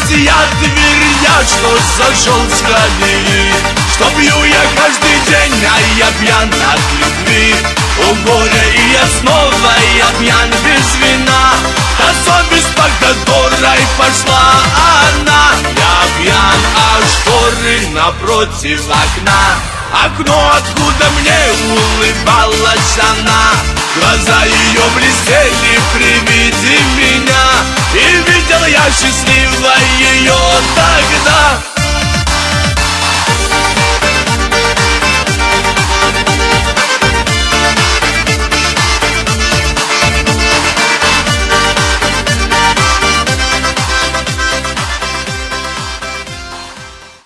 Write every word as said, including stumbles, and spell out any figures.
я твердят, что сошел с колеи, что пью я каждый день, а я пьян от любви. О горе, и я снова, я пьян без вина. Та совесть, по которой пошла она. Я пьян, а шторы напротив окна. Окно, откуда мне улыбалась она.